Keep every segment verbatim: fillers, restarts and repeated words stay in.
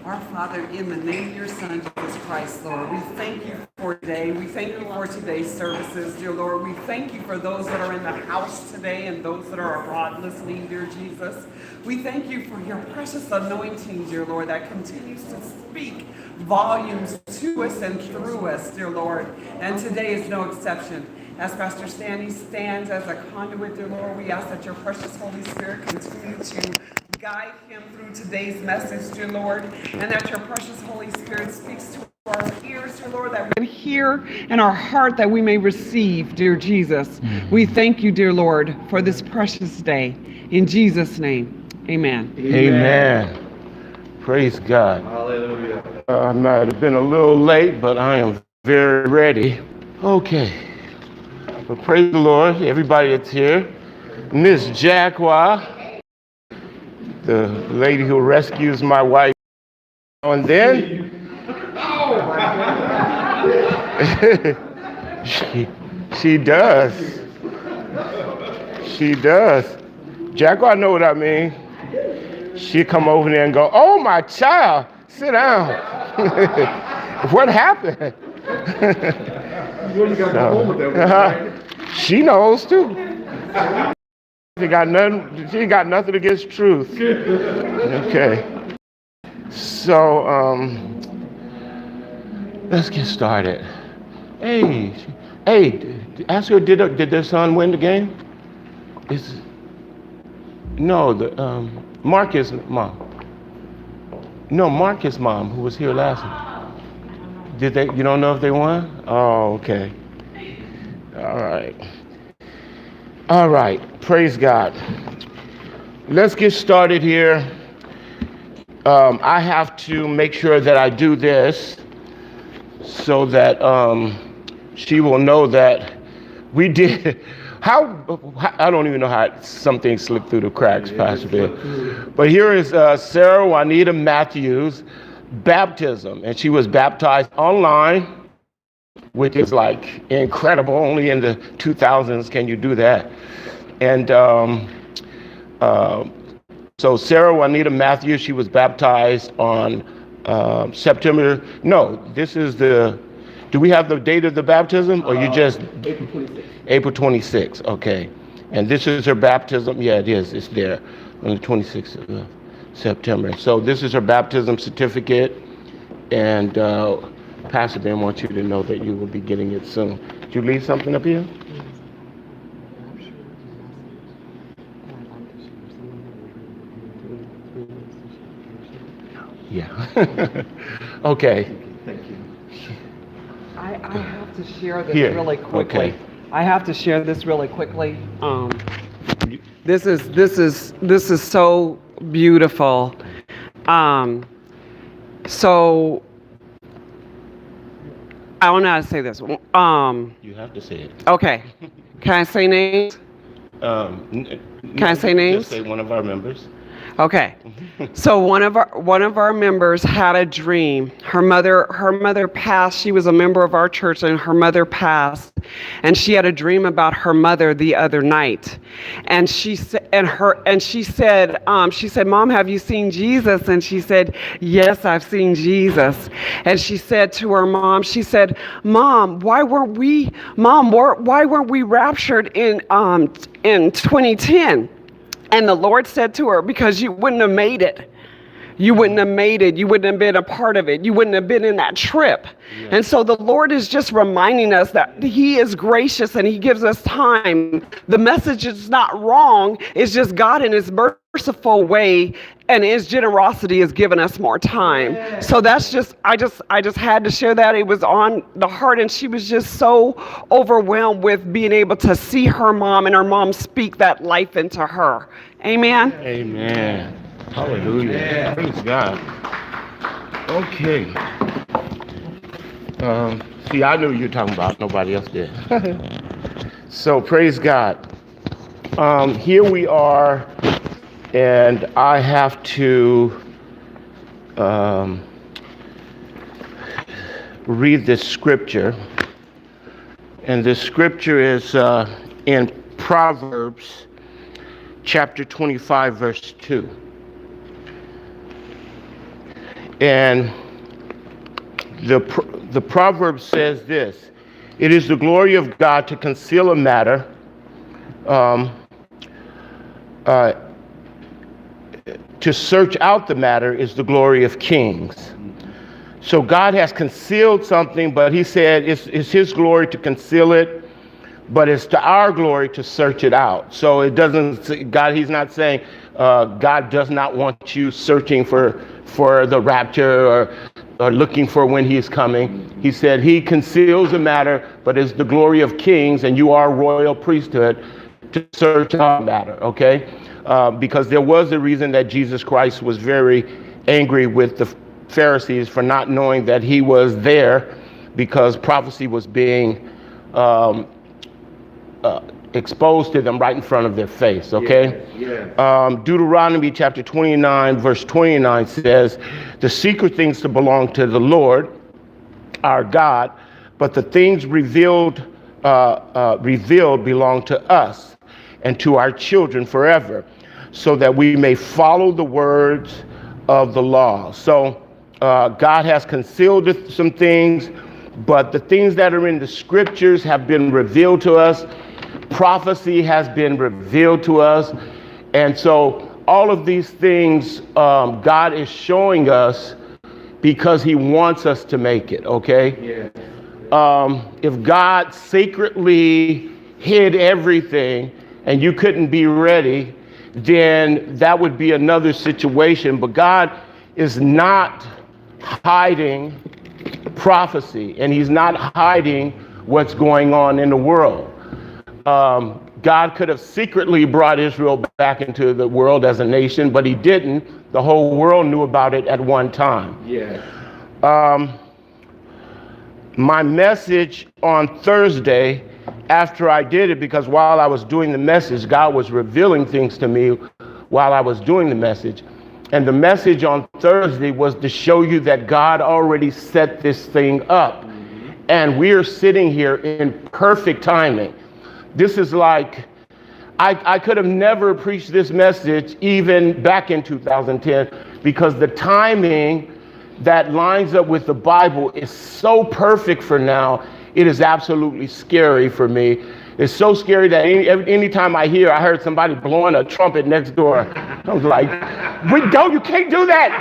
Our Father, in the name of your Son, Jesus Christ, Lord, we thank you for today. We thank you for today's services, dear Lord. We thank you for those that are in the house today and those that are abroad listening, dear Jesus. We thank you for your precious anointing, dear Lord, that continues to speak volumes to us and through us, dear Lord. And today is no exception. As Pastor Stanley stands as a conduit, dear Lord, we ask that your precious Holy Spirit continue to guide him through today's message, dear Lord, and that your precious Holy Spirit speaks to our ears, dear Lord, that we can hear, and our heart that we may receive, dear Jesus. Mm-hmm. We thank you, dear Lord, for this precious day. In Jesus' name, amen. Amen. Amen. Praise God. Hallelujah. Uh, I might have been a little late, but I am very ready. Okay. Well, praise the Lord, everybody that's here. Miss Jacqua, the lady who rescues my wife, and then she, she does. She does. Jacqua, I know what I mean. She come over there and go, "Oh, my child, sit down." What happened? You got to go home with them, right? She knows too. She got nothing. She got nothing against truth. Okay. So um, let's get started. Hey, hey, ask her. Did did their son win the game? Is no the um, Marcus' mom. No, Marcus' mom, who was here last week. Did they? You don't know if they won? Oh, okay. All right. All right. Praise God. Let's get started here. Um, I have to make sure that I do this so that um, she will know that we did. How, I don't even know how some things slip through the cracks, Pastor Bill. But here is uh, Sarah Juanita Matthews' baptism, and she was baptized online, which is like incredible. Only in the two thousands can you do that. And um, uh, so Sarah Juanita Matthews, she was baptized on uh, September. No, this is the, do we have the date of the baptism, or you just? Uh, April twenty-sixth. April twenty-sixth, okay. And this is her baptism. Yeah, it is. It's there on the twenty-sixth of September. So this is her baptism certificate. And uh, Pastor Ben wants you to know that you will be getting it soon. Did you leave something up here? Yeah. Okay. Thank you. I, I have to share this here. really quickly. Okay. I have to share this really quickly. Um, this is this is this is so beautiful. Um, so. I don't know how to say this. Um, you have to say it. Okay. Can I say names? Um, n- Can no, I say names? Just say one of our members. Okay. So one of our one of our members had a dream. Her mother her mother passed. She was a member of our church, and her mother passed. And she had a dream about her mother the other night. And she said and her and she said um, she said, "Mom, have you seen Jesus?" And she said, "Yes, I've seen Jesus." And she said to her mom, she said, "Mom, why weren't we Mom, why weren't we raptured in um in twenty ten?" And the Lord said to her, "Because you wouldn't have made it. You wouldn't have made it. You wouldn't have been a part of it. You wouldn't have been in that trip." Yeah. And so the Lord is just reminding us that he is gracious and he gives us time. The message is not wrong. It's just God in his merciful way and his generosity has given us more time. Yeah. So that's just, I just, I just had to share that. It was on the heart, and she was just so overwhelmed with being able to see her mom and her mom speak that life into her. Amen. Amen. Hallelujah. Yeah. Praise God. Okay. Um, see, I knew you were talking about. Nobody else did. So, praise God. Um, here we are, and I have to um, read this scripture. And this scripture is uh, in Proverbs chapter twenty-five, verse two. And the, the proverb says this: it is the glory of God to conceal a matter, um, uh, to search out the matter is the glory of kings. So God has concealed something, but he said it's, it's his glory to conceal it, but it's to our glory to search it out. So it doesn't, God, he's not saying uh, God does not want you searching for, for the rapture or, or looking for when he is coming. He said he conceals the matter, but it's the glory of kings, and you are royal priesthood to search out the matter, okay? Uh, because there was a reason that Jesus Christ was very angry with the Pharisees for not knowing that he was there, because prophecy was being um, uh, exposed to them right in front of their face, okay? Yeah, yeah. Um, Deuteronomy chapter twenty-nine, verse twenty-nine says, the secret things to belong to the Lord, our God, but the things revealed, uh, uh, revealed belong to us and to our children forever, so that we may follow the words of the law. So uh, God has concealed some things, but the things that are in the scriptures have been revealed to us. Prophecy has been revealed to us. And so all of these things um, God is showing us because he wants us to make it, okay? Yeah. Um, if God secretly hid everything and you couldn't be ready, then that would be another situation. But God is not hiding prophecy, and he's not hiding what's going on in the world. Um, God could have secretly brought Israel back into the world as a nation, but he didn't. The whole world knew about it at one time. Yeah. Um, my message on Thursday, after I did it, because while I was doing the message, God was revealing things to me while I was doing the message. And the message on Thursday was to show you that God already set this thing up. Mm-hmm. And we're sitting here in perfect timing. This is like, I, I could have never preached this message even back in two thousand ten, because the timing that lines up with the Bible is so perfect for now. It is absolutely scary for me. It's so scary that any anytime I hear, I heard somebody blowing a trumpet next door. I was like, we don't, you can't do that.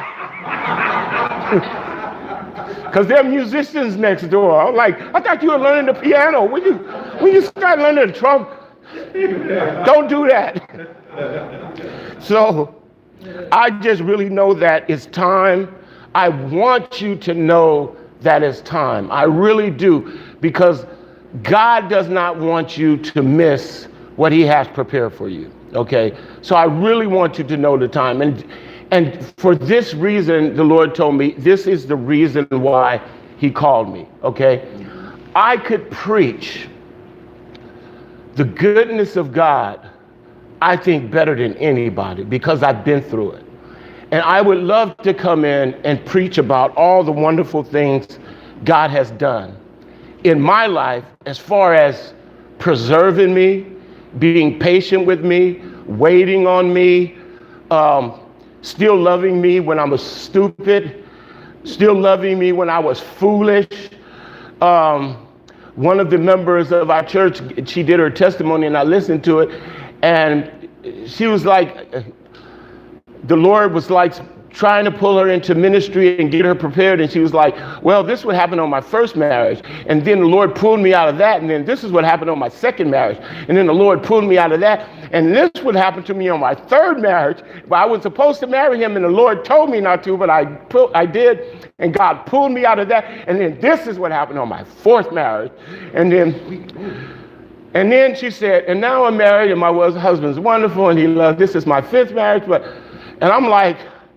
Because there are musicians next door. I'm like, I thought you were learning the piano. When you, when you start learning the trumpet, don't do that. So I just really know that it's time. I want you to know that it's time. I really do, because God does not want you to miss what he has prepared for you, okay? So I really want you to know the time. And, and for this reason, the Lord told me, this is the reason why he called me, okay? I could preach the goodness of God, I think, better than anybody, because I've been through it. And I would love to come in and preach about all the wonderful things God has done in my life, as far as preserving me, being patient with me, waiting on me, um, still loving me when I was stupid, still loving me when I was foolish. Um, one of the members of our church, she did her testimony and I listened to it, and she was like, the Lord was like trying to pull her into ministry and get her prepared. And she was like, well, this would happen on my first marriage. And then the Lord pulled me out of that. And then this is what happened on my second marriage. And then the Lord pulled me out of that. And this would happen to me on my third marriage. But I was supposed to marry him, and the Lord told me not to, but I, pu- I did. And God pulled me out of that. And then this is what happened on my fourth marriage. And then... And then she said, and now I'm married, and my husband's wonderful, and he loves, this is my fifth marriage. But, and I'm like,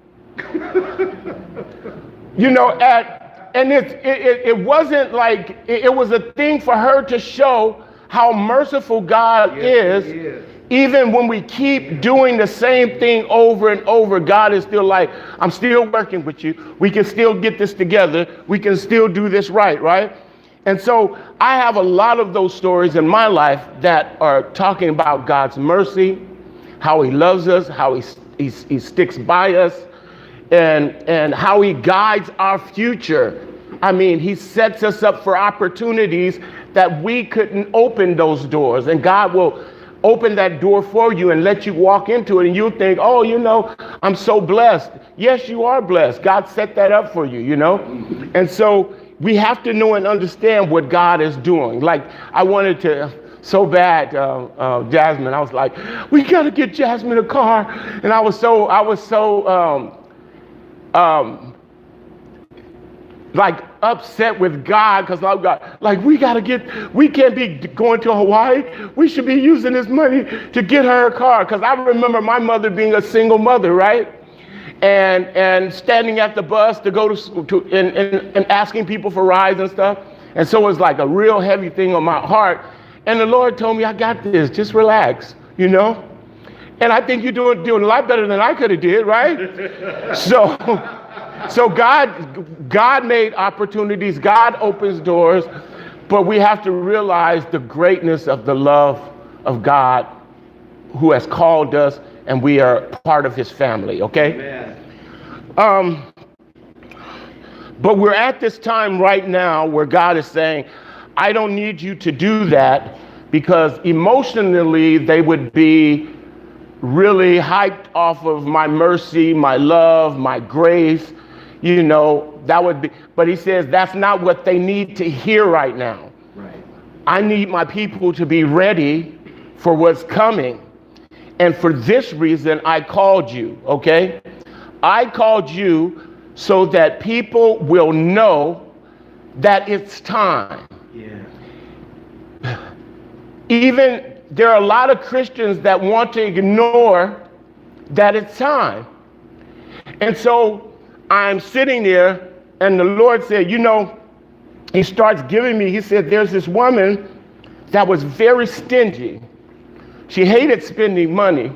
you know, at, and it, it, it wasn't like, it, it was a thing for her to show how merciful God yes, is. is. Even when we keep doing the same thing over and over, God is still like, I'm still working with you. We can still get this together. We can still do this right, right? And so I have a lot of those stories in my life that are talking about God's mercy, how he loves us, how he, he, he sticks by us. and, and how he guides our future. I mean, he sets us up for opportunities that we couldn't open those doors. And God will open that door for you and let you walk into it. And you think, oh, you know, I'm so blessed. Yes, you are blessed. God set that up for you, you know. And so we have to know and understand what God is doing. Like, I wanted to so bad, uh, uh, Jasmine. I was like, we got to get Jasmine a car. And I was so, I was so, um, um, like upset with God, because like, God, like we got to get, we can't be going to Hawaii. We should be using this money to get her a car. Because I remember my mother being a single mother, right? And and standing at the bus to go to, to and, and, and asking people for rides and stuff. And so it was like a real heavy thing on my heart. And the Lord told me, I got this, just relax, you know? And I think you're doing, doing a lot better than I could have did, right? so. So God, God made opportunities, God opens doors, but we have to realize the greatness of the love of God who has called us, and we are part of his family, okay? Amen. Um, but we're at this time right now where God is saying, I don't need you to do that, because emotionally they would be really hyped off of my mercy, my love, my grace. You know, that would be, but he says that's not what they need to hear right now. Right. I need my people to be ready for what's coming. And for this reason, I called you, okay? I called you so that people will know that it's time. Yeah. Even there are a lot of Christians that want to ignore that it's time. And so I'm sitting there, and the Lord said, you know, he starts giving me, he said, there's this woman that was very stingy. She hated spending money.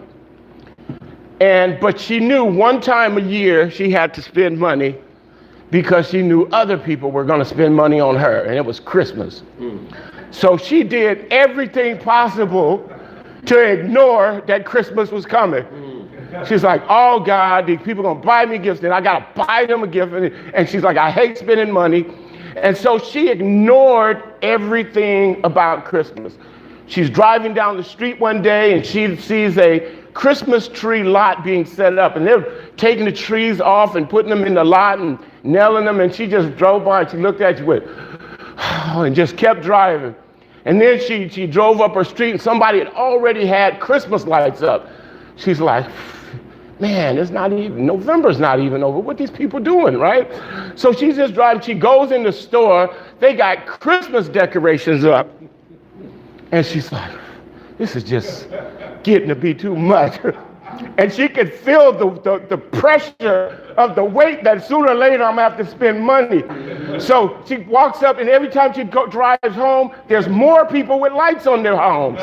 And, but she knew one time a year she had to spend money because she knew other people were going to spend money on her, and it was Christmas. Mm. So she did everything possible to ignore that Christmas was coming. Mm. She's like, oh, God, these people are going to buy me gifts, and I got to buy them a gift. And she's like, I hate spending money. And so she ignored everything about Christmas. She's driving down the street one day, and she sees a Christmas tree lot being set up. And they're taking the trees off and putting them in the lot and nailing them. And she just drove by, and she looked at you with, oh, and just kept driving. And then she, she drove up her street, and somebody had already had Christmas lights up. She's like, man, it's not even, November's not even over. What these people doing, right? So she's just driving. She goes in the store. They got Christmas decorations up. And she's like, this is just getting to be too much. And she could feel the, the, the pressure of the weight that sooner or later I'm going to have to spend money. So she walks up, and every time she go, drives home, there's more people with lights on their homes.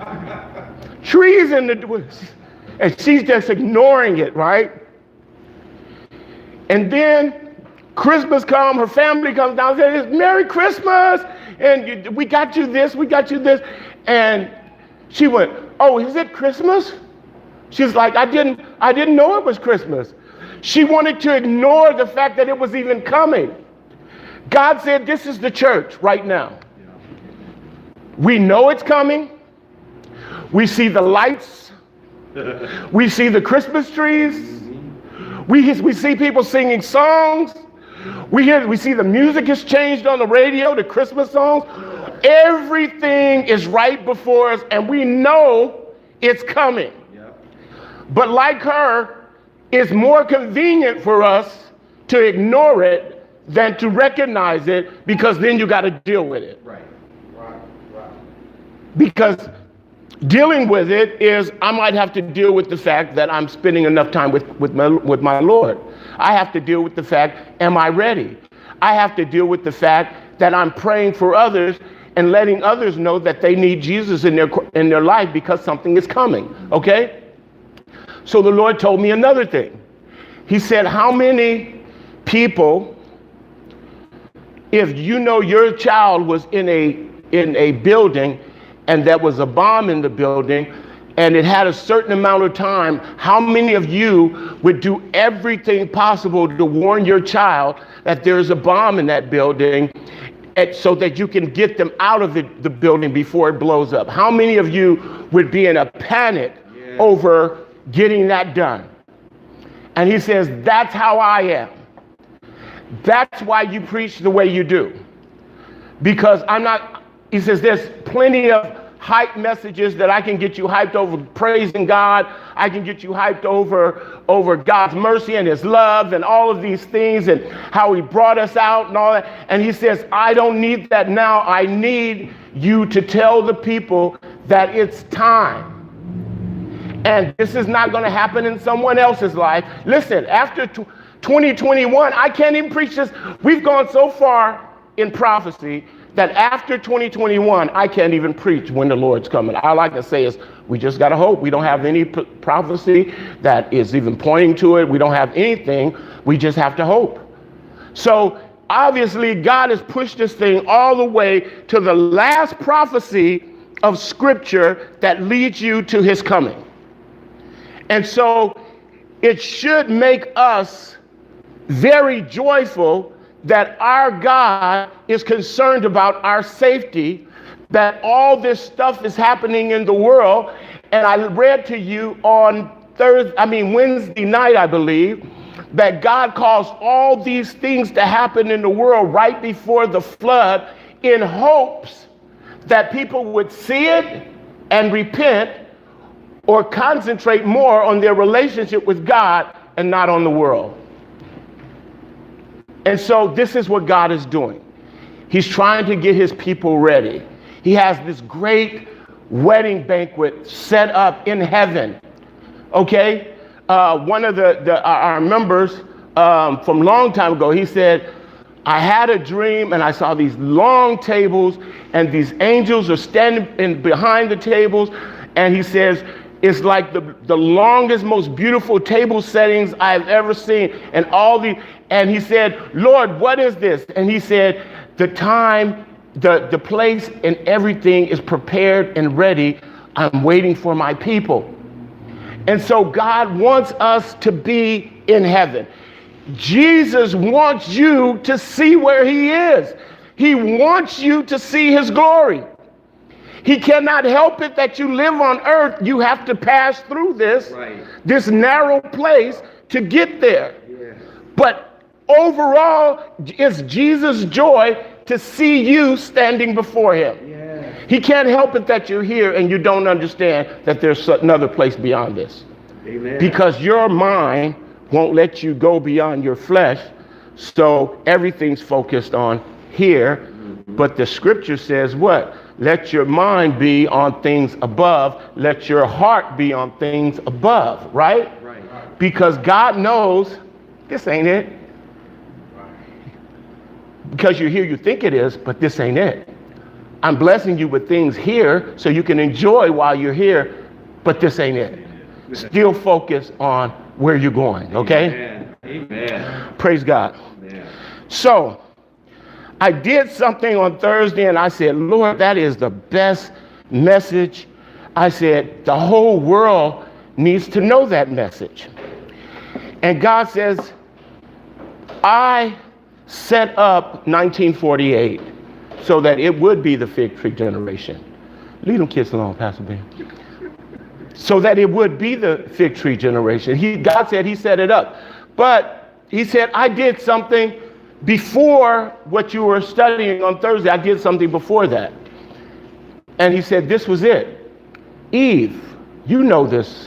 Trees in the... And she's just ignoring it, right? And then Christmas comes, her family comes down and says, Merry Christmas, and you, we got you this, we got you this. And she went, oh, is it Christmas? She's like, I didn't, I didn't know it was Christmas. She wanted to ignore the fact that it was even coming. God said, this is the church right now. We know it's coming. We see the lights. We see the Christmas trees. We, we see people singing songs. We hear, we see the music has changed on the radio, the Christmas songs. Everything is right before us, and we know it's coming. But like her, it's more convenient for us to ignore it than to recognize it, because then you got to deal with it. Right. Right. Right. Because dealing with it is, I might have to deal with the fact that I'm spending enough time with, with, my, with my Lord. I have to deal with the fact, am I ready? I have to deal with the fact that I'm praying for others and letting others know that they need Jesus in their, in their life, because something is coming, okay? So the Lord told me another thing. He said, how many people, if you know your child was in a, in a building and there was a bomb in the building, and it had a certain amount of time, how many of you would do everything possible to warn your child that there's a bomb in that building, and so that you can get them out of the, the building before it blows up? How many of you would be in a panic yeah. over getting that done? And he says, that's how I am. That's why you preach the way you do. Because I'm not, he says, there's plenty of hype messages that I can get you hyped over praising God. I can get you hyped over, over God's mercy and his love and all of these things and how he brought us out and all that. And he says, I don't need that now. I need you to tell the people that it's time. And this is not going to happen in someone else's life. Listen, after twenty twenty-one, I can't even preach this. We've gone so far in prophecy that after twenty twenty-one, I can't even preach when the Lord's coming. All I can say is we just got to hope. We don't have any p- prophecy that is even pointing to it. We don't have anything. We just have to hope. So obviously, God has pushed this thing all the way to the last prophecy of Scripture that leads you to his coming. And so it should make us very joyful that our God is concerned about our safety, that all this stuff is happening in the world. And I read to you on Thursday, I mean Wednesday night, I believe, that God caused all these things to happen in the world right before the flood in hopes that people would see it and repent or concentrate more on their relationship with God and not on the world. And so this is what God is doing. He's trying to get his people ready. He has this great wedding banquet set up in heaven. Okay? Uh, one of the, the our members um, from a long time ago, he said, I had a dream and I saw these long tables and these angels are standing in behind the tables. And he says, it's like the, the longest, most beautiful table settings I've ever seen. And all the, and he said, Lord, what is this? And he said, the time, the, the place and everything is prepared and ready. I'm waiting for my people. And so God wants us to be in heaven. Jesus wants you to see where he is. He wants you to see his glory. He cannot help it that you live on earth. You have to pass through this, right. this narrow place to get there. Yeah. But overall, it's Jesus' joy to see you standing before him. Yeah. He can't help it that you're here and you don't understand that there's another place beyond this. Amen. Because your mind won't let you go beyond your flesh. So everything's focused on here. Mm-hmm. But the scripture says what? Let your mind be on things above. Let your heart be on things above, right? Right. Because God knows this ain't it. Because you're here, you think it is, but this ain't it. I'm blessing you with things here so you can enjoy while you're here, but this ain't it. Still focus on where you're going, okay? Amen. Amen. Praise God. Amen. So, I did something on Thursday and I said, Lord, that is the best message. I said, the whole world needs to know that message. And God says, I set up nineteen forty-eight so that it would be the fig tree generation. Leave them kids alone, Pastor Ben. So that it would be the fig tree generation. He, God said he set it up. But he said, I did something before what you were studying on Thursday. I did something before that. And he said, this was it. Eve, you know this.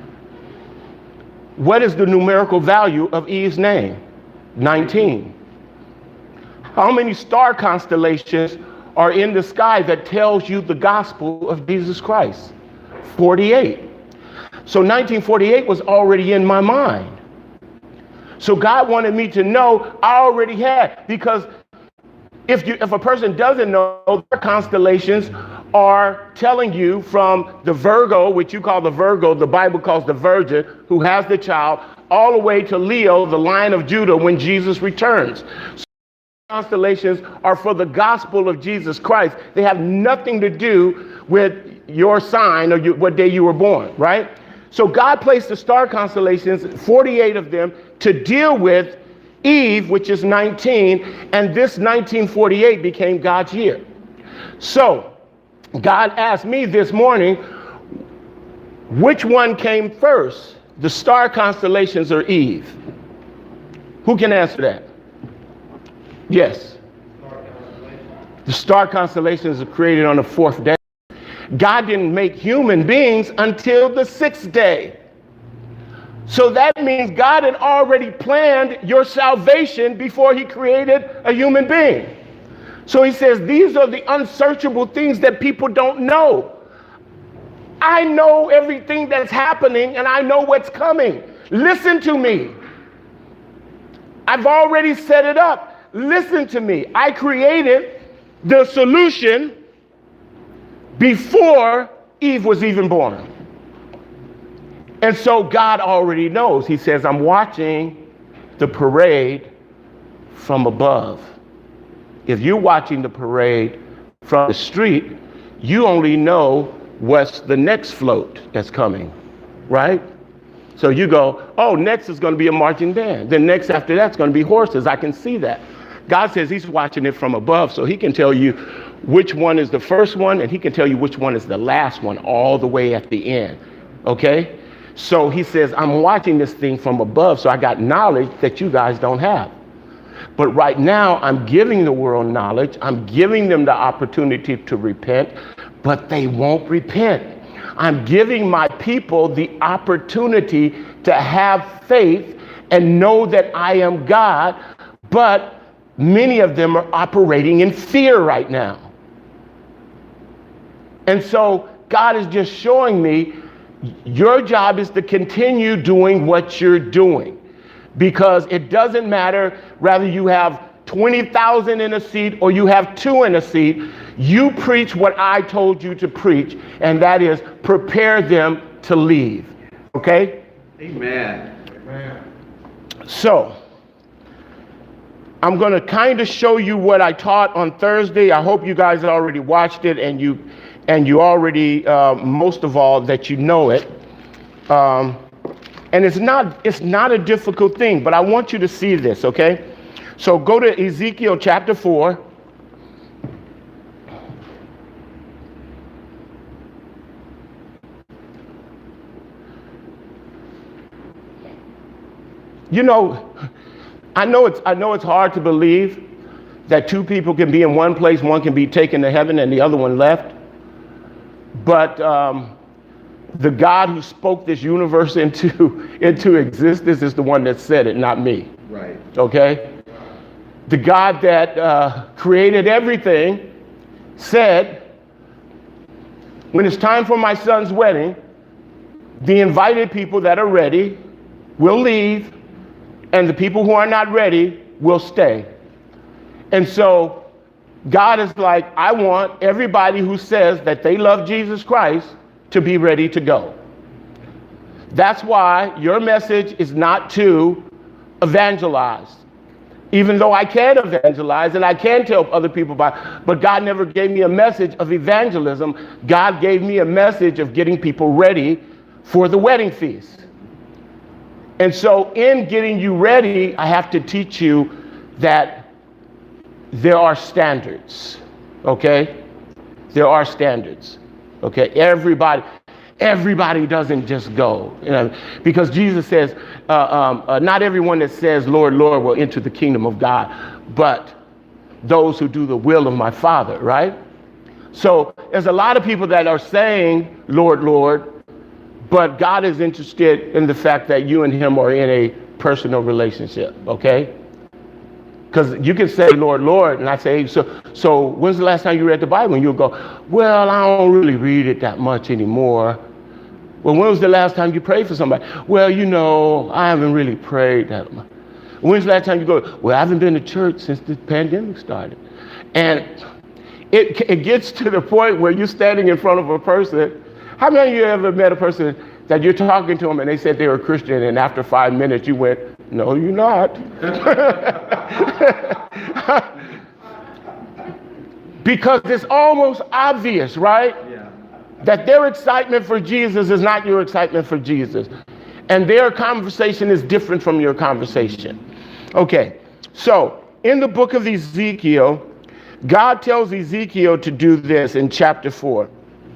What is the numerical value of Eve's name? nineteen. How many star constellations are in the sky that tells you the gospel of Jesus Christ? forty-eight. So nineteen forty-eight was already in my mind. So God wanted me to know I already had, because if you if a person doesn't know, their constellations are telling you from the Virgo, which you call the Virgo, the Bible calls the virgin, who has the child, all the way to Leo, the Lion of Judah, when Jesus returns. So constellations are for the gospel of Jesus Christ. They have nothing to do with your sign or you, what day you were born, right? So God placed the star constellations, forty-eight of them, to deal with Eve, which is nineteen, and this nineteen forty-eight became God's year. So God asked me this morning, which one came first, the star constellations or Eve? Who can answer that? Yes. The star constellations are created on the fourth day. God didn't make human beings until the sixth day. So that means God had already planned your salvation before he created a human being. So he says, these are the unsearchable things that people don't know. I know everything that's happening and I know what's coming. Listen to me. I've already set it up. Listen to me. I created the solution before Eve was even born. And so God already knows. He says, I'm watching the parade from above. If you're watching the parade from the street, you only know what's the next float that's coming, right? So you go, oh, next is going to be a marching band. Then next after that's going to be horses. I can see that. God says he's watching it from above, so he can tell you which one is the first one, and he can tell you which one is the last one all the way at the end, okay? So he says, I'm watching this thing from above, so I got knowledge that you guys don't have. But right now, I'm giving the world knowledge. I'm giving them the opportunity to repent, but they won't repent. I'm giving my people the opportunity to have faith and know that I am God, but many of them are operating in fear right now. And so God is just showing me your job is to continue doing what you're doing, because it doesn't matter whether you have twenty thousand in a seat or you have two in a seat. You preach what I told you to preach, and that is prepare them to leave. Okay? Amen. Amen. So I'm going to kind of show you what I taught on Thursday. I hope you guys already watched it, and you and you already, uh, most of all, that you know it. Um, and it's not it's not a difficult thing, but I want you to see this, okay? So go to Ezekiel chapter four. You know, I know it's I know it's hard to believe that two people can be in one place, one can be taken to heaven and the other one left. But um, the God who spoke this universe into, into existence is the one that said it, not me. Right. Okay? The God that uh, created everything said, when it's time for my son's wedding, the invited people that are ready will leave, and the people who are not ready will stay. And so God is like, I want everybody who says that they love Jesus Christ to be ready to go. That's why your message is not to evangelize. Even though I can evangelize and I can tell other people about, but God never gave me a message of evangelism. God gave me a message of getting people ready for the wedding feast. And so in getting you ready, I have to teach you that there are standards, okay? There are standards, okay? Everybody, everybody doesn't just go, you know, because Jesus says, uh, um, uh, not everyone that says, Lord, Lord, will enter the kingdom of God, but those who do the will of my Father, right? So there's a lot of people that are saying, Lord, Lord, but God is interested in the fact that you and him are in a personal relationship, okay? Because you can say, Lord, Lord, and I say, so so when's the last time you read the Bible? And you'll go, well, I don't really read it that much anymore. Well, when was the last time you prayed for somebody? Well, you know, I haven't really prayed that much. When's the last time you go, well, I haven't been to church since the pandemic started. And it, it gets to the point where you're standing in front of a person. How many of you ever met a person that you're talking to them and they said they were a Christian, and after five minutes you went, no, you're not. Because it's almost obvious, right? Yeah. that their excitement for Jesus is not your excitement for Jesus. And their conversation is different from your conversation. Okay, so in the book of Ezekiel, God tells Ezekiel to do this in chapter four.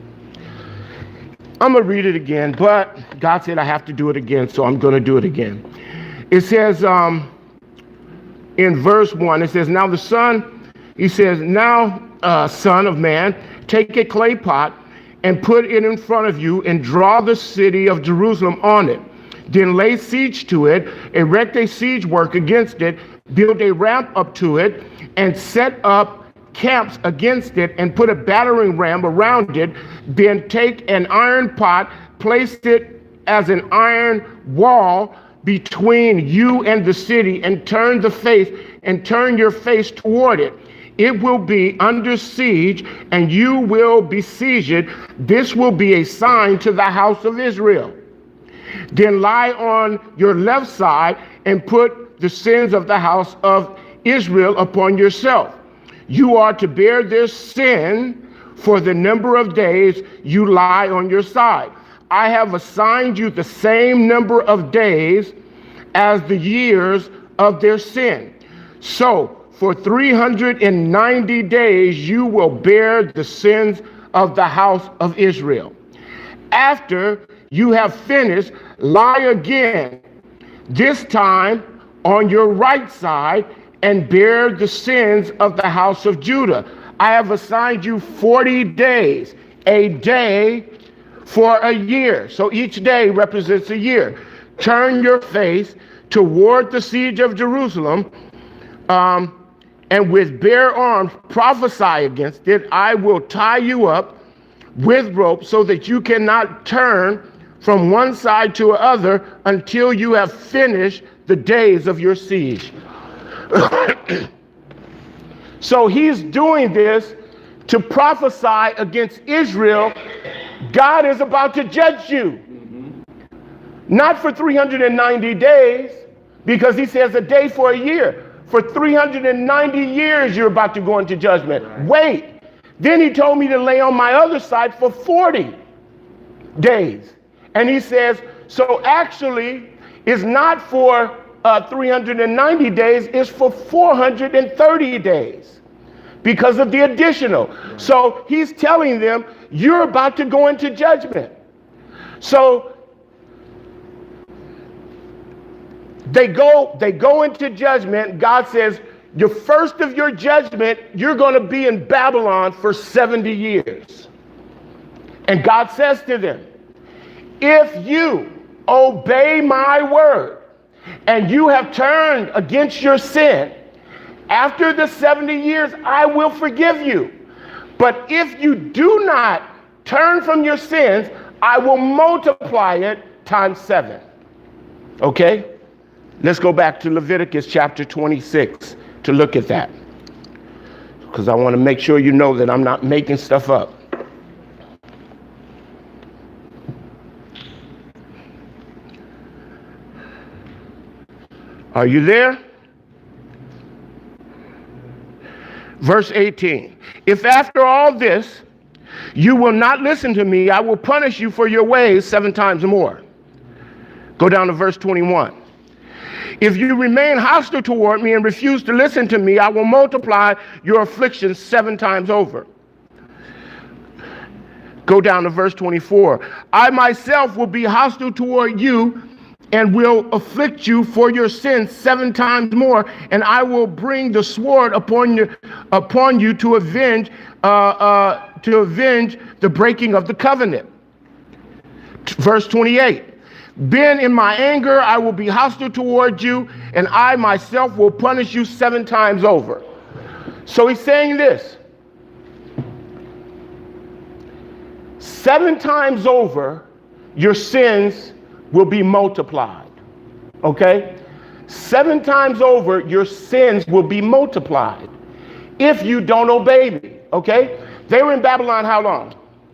I'm going to read it again, but God said I have to do it again, so I'm going to do it again. It says um, in verse one, it says, now the son, he says, now, uh, son of man, take a clay pot and put it in front of you and draw the city of Jerusalem on it. Then lay siege to it, erect a siege work against it, build a ramp up to it, and set up camps against it, and put a battering ram around it. Then take an iron pot, place it as an iron wall between you and the city, and turn the face and turn your face toward it. It will be under siege, and you will besiege it. This will be a sign to the house of Israel. Then lie on your left side and put the sins of the house of Israel upon yourself. You are to bear their sin for the number of days you lie on your side. I have assigned you the same number of days as the years of their sin. So for three hundred ninety days you will bear the sins of the house of Israel. After you have finished, lie again, this time on your right side, and bear the sins of the house of Judah. I have assigned you forty days, a day for a year. So each day represents a year. Turn your face toward the siege of Jerusalem, um, and with bare arms prophesy against it. I will tie you up with rope so that you cannot turn from one side to the other until you have finished the days of your siege. So he's doing this to prophesy against Israel. God is about to judge you. Mm-hmm. Not for three hundred ninety days, because he says a day for a year. For three hundred ninety years, you're about to go into judgment. Right. Wait. Then he told me to lay on my other side for forty days. And he says, so actually, it's not for uh, three hundred ninety days, it's for four hundred thirty days because of the additional. Right. So he's telling them, you're about to go into judgment. So they go, they go into judgment. God says, the first of your judgment, you're going to be in Babylon for seventy years. And God says to them, if you obey my word and you have turned against your sin, after the seventy years, I will forgive you. But if you do not turn from your sins, I will multiply it times seven. Okay? Let's go back to Leviticus chapter twenty-six to look at that, because I want to make sure you know that I'm not making stuff up. Are you there? Verse eighteen. If after all this you will not listen to me, I will punish you for your ways seven times more. Go down to verse twenty-one. If you remain hostile toward me and refuse to listen to me, I will multiply your afflictions seven times over. Go down to verse twenty-four. I myself will be hostile toward you and will afflict you for your sins seven times more, and I will bring the sword upon you, upon you to avenge, uh, uh, to avenge the breaking of the covenant. Verse twenty-eight. Then in my anger I will be hostile toward you, and I myself will punish you seven times over. So he's saying this. Seven times over, your sins will be multiplied. Okay? Seven times over, your sins will be multiplied if you don't obey me. Okay? They were in Babylon how long?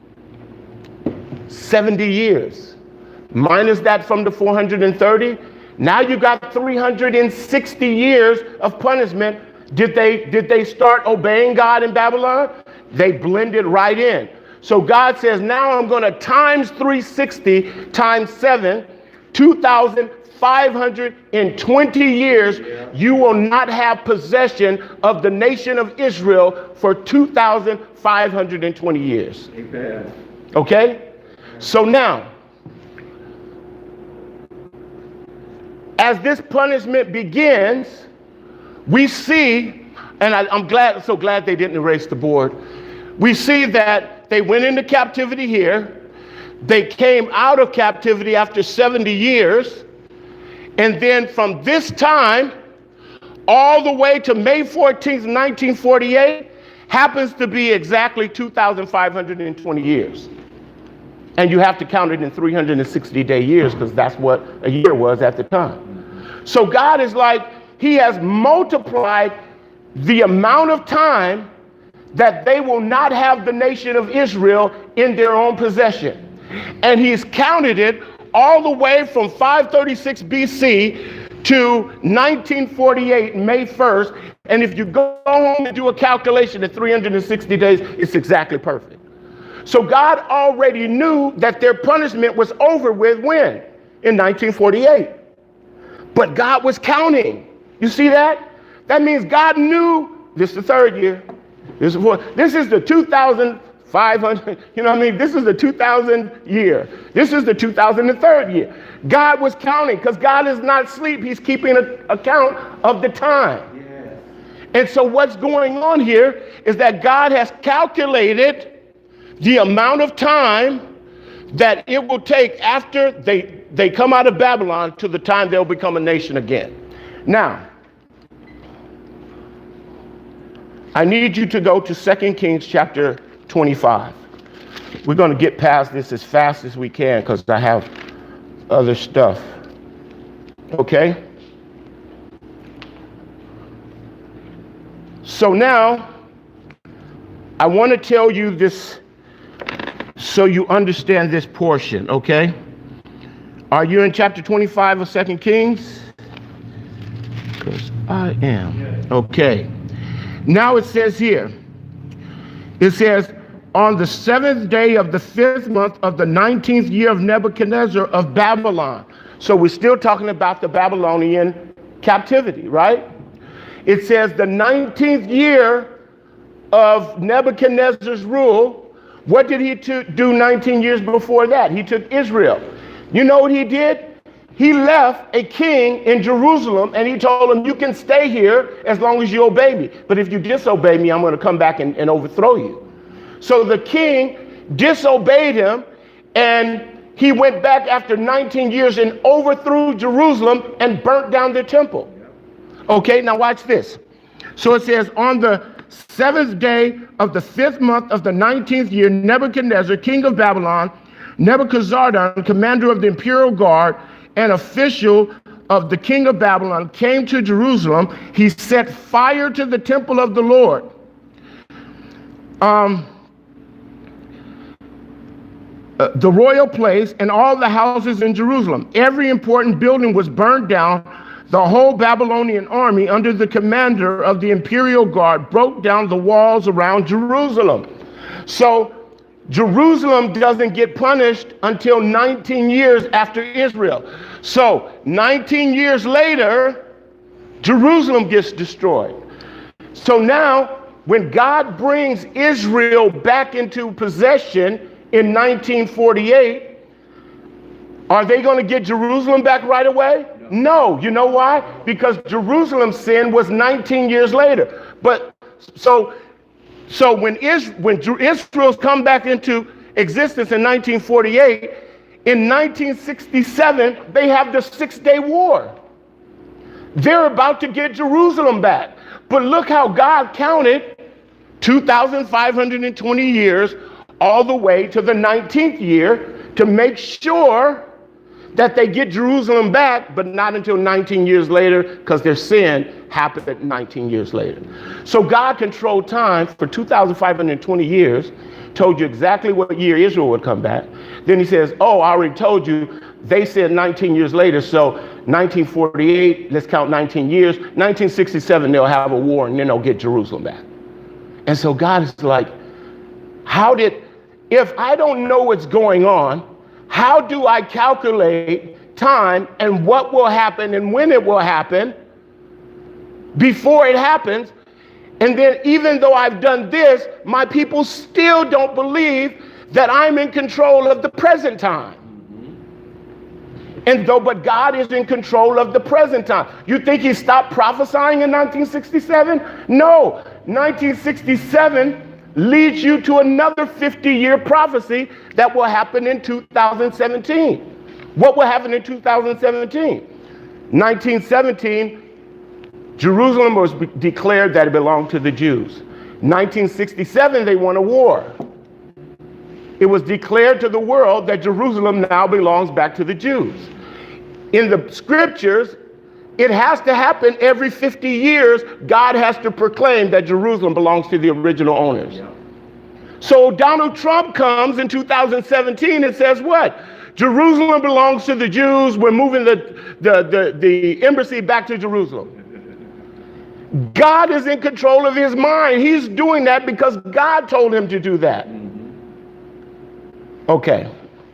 seventy years. Minus that from the four hundred thirty. Now you got three hundred sixty years of punishment. Did they, did they start obeying God in Babylon? They blended right in. So God says, now I'm going to times three hundred sixty times seven, two thousand five hundred twenty years, yeah. You will not have possession of the nation of Israel for two thousand five hundred twenty years. Amen. Okay? So now, as this punishment begins, we see, and I, I'm glad, so glad they didn't erase the board. We see that they went into captivity here. They came out of captivity after seventy years. And then from this time all the way to May fourteenth, nineteen forty-eight, happens to be exactly two thousand five hundred twenty years. And you have to count it in three hundred sixty day years because that's what a year was at the time. So God is like, he has multiplied the amount of time that they will not have the nation of Israel in their own possession. And he's counted it all the way from five thirty-six B C to nineteen forty-eight, May first. And if you go home and do a calculation at three hundred sixty days, it's exactly perfect. So God already knew that their punishment was over with when? In nineteen forty-eight. But God was counting. You see that? That means God knew this is the third year. This is, for, this is the two thousand five hundred, you know what I mean? This is the two thousand year. This is the two thousand third year. God was counting because God is not asleep. He's keeping an account of the time. Yes. And so what's going on here is that God has calculated the amount of time that it will take after they, they come out of Babylon to the time they'll become a nation again. Now, I need you to go to Second Kings chapter twenty-five. We're going to get past this as fast as we can because I have other stuff. Okay? So now, I want to tell you this so you understand this portion, okay? Are you in chapter twenty-five of Second Kings? Because I am. Okay. Now it says here, it says, on the seventh day of the fifth month of the nineteenth year of Nebuchadnezzar of Babylon. So we're still talking about the Babylonian captivity, right? It says the nineteenth year of Nebuchadnezzar's rule. What did he to do nineteen years before that? He took Israel. You know what he did? He left a king in Jerusalem and he told him, you can stay here as long as you obey me. But if you disobey me, I'm going to come back and, and overthrow you. So the king disobeyed him and he went back after nineteen years and overthrew Jerusalem and burnt down the temple. Okay, now watch this. So it says, on the seventh day of the fifth month of the nineteenth year, Nebuchadnezzar, king of Babylon, Nebuchadnezzar, commander of the imperial guard, an official of the king of Babylon, came to Jerusalem. He set fire to the temple of the Lord. Um, uh, the royal place and all the houses in Jerusalem. Every important building was burned down. The whole Babylonian army under the commander of the imperial guard broke down the walls around Jerusalem. So Jerusalem doesn't get punished until nineteen years after Israel. So nineteen years later, Jerusalem gets destroyed. So now, when God brings Israel back into possession in nineteen forty-eight, are they going to get Jerusalem back right away? No. You know why? Because Jerusalem's sin was nineteen years later. But so So when, Is, when Israel's come back into existence in nineteen forty-eight, in nineteen sixty-seven, they have the Six-Day War. They're about to get Jerusalem back. But look how God counted two thousand five hundred twenty years all the way to the nineteenth year to make sure that they get Jerusalem back, but not until nineteen years later, because their sin happened nineteen years later. So God controlled time for two thousand five hundred twenty years, told you exactly what year Israel would come back. Then he says, oh, I already told you, they said nineteen years later, so nineteen forty-eight, let's count nineteen years. nineteen sixty-seven, they'll have a war and then they'll get Jerusalem back. And so God is like, how did, if I don't know what's going on, how do I calculate time and what will happen and when it will happen before it happens? And then even though I've done this, my people still don't believe that I'm in control of the present time. And though, but God is in control of the present time. You think he stopped prophesying in nineteen sixty-seven? No, nineteen sixty-seven leads you to another fifty-year prophecy that will happen in two thousand seventeen. What will happen in two thousand seventeen? nineteen seventeen, Jerusalem was declared that it belonged to the Jews. nineteen sixty-seven, they won a war. It was declared to the world that Jerusalem now belongs back to the Jews. In the scriptures, it has to happen every fifty years. God has to proclaim that Jerusalem belongs to the original owners. Yeah. So Donald Trump comes in two thousand seventeen and says what? Jerusalem belongs to the Jews. We're moving the, the, the, the embassy back to Jerusalem. God is in control of his mind. He's doing that because God told him to do that. Okay.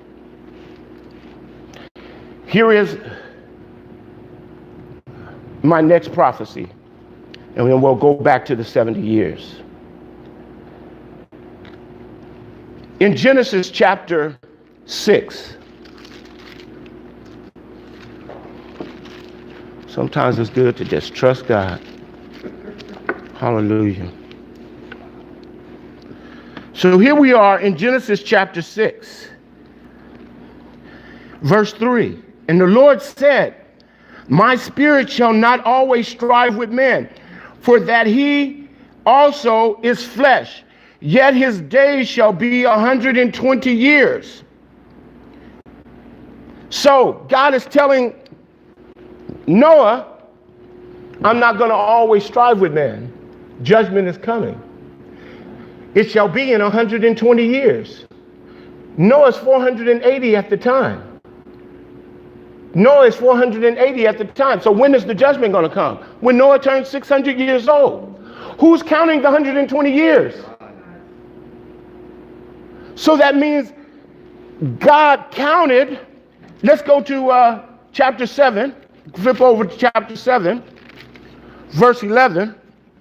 Here is my next prophecy, and then we'll go back to the seventy years. In Genesis chapter six, sometimes it's good to just trust God. Hallelujah. So here we are in Genesis chapter six, verse three. And the Lord said, my spirit shall not always strive with men, for that he also is flesh, yet his days shall be one hundred twenty years. So God is telling Noah, I'm not going to always strive with men. Judgment is coming. It shall be in one hundred twenty years. Noah's four hundred eighty at the time. Noah is four hundred eighty at the time. So when is the judgment going to come? When Noah turns six hundred years old. Who's counting the one hundred twenty years? So that means God counted. Let's go to uh, chapter seven. Flip over to chapter seven, verse eleven.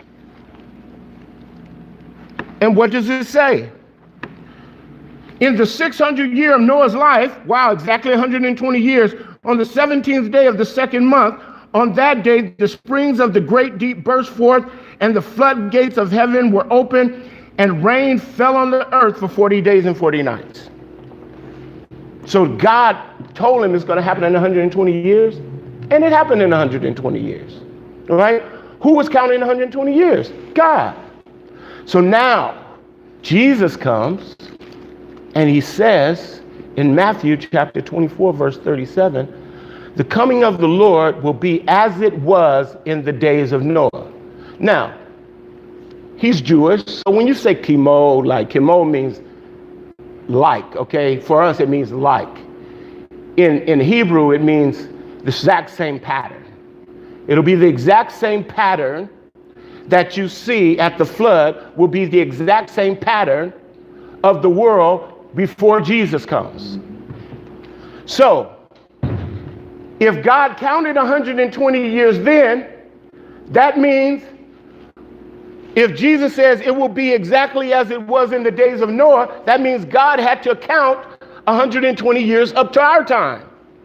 And what does it say? In the six hundredth year of Noah's life, wow, exactly one hundred twenty years, on the seventeenth day of the second month, on that day, the springs of the great deep burst forth, and the floodgates of heaven were opened, and rain fell on the earth for forty days and forty nights. So God told him it's going to happen in one hundred twenty years, and it happened in one hundred twenty years. All right? Who was counting one hundred twenty years? God. So now Jesus comes and he says in Matthew chapter twenty-four, verse thirty-seven, the coming of the Lord will be as it was in the days of Noah. Now, he's Jewish. So when you say chemo, like chemo means like, okay? For us, it means like. In, in Hebrew, it means the exact same pattern. It'll be the exact same pattern that you see at the flood will be the exact same pattern of the world before Jesus comes. So, if God counted one hundred twenty years then, that means if Jesus says it will be exactly as it was in the days of Noah, that means God had to count one hundred twenty years up to our time.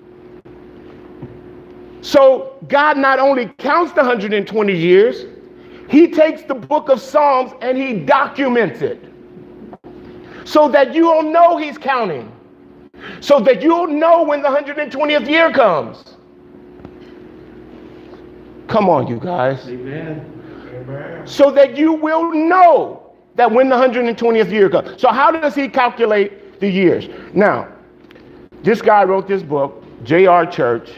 So God not only counts the one hundred twenty years, he takes the book of Psalms and he documents it so that you'll know he's counting, so that you'll know when the one hundred twentieth year comes. Come on, you guys. Amen. Amen. So that you will know that when the one hundred twentieth year comes. So how does he calculate the years? Now, this guy wrote this book, J R Church.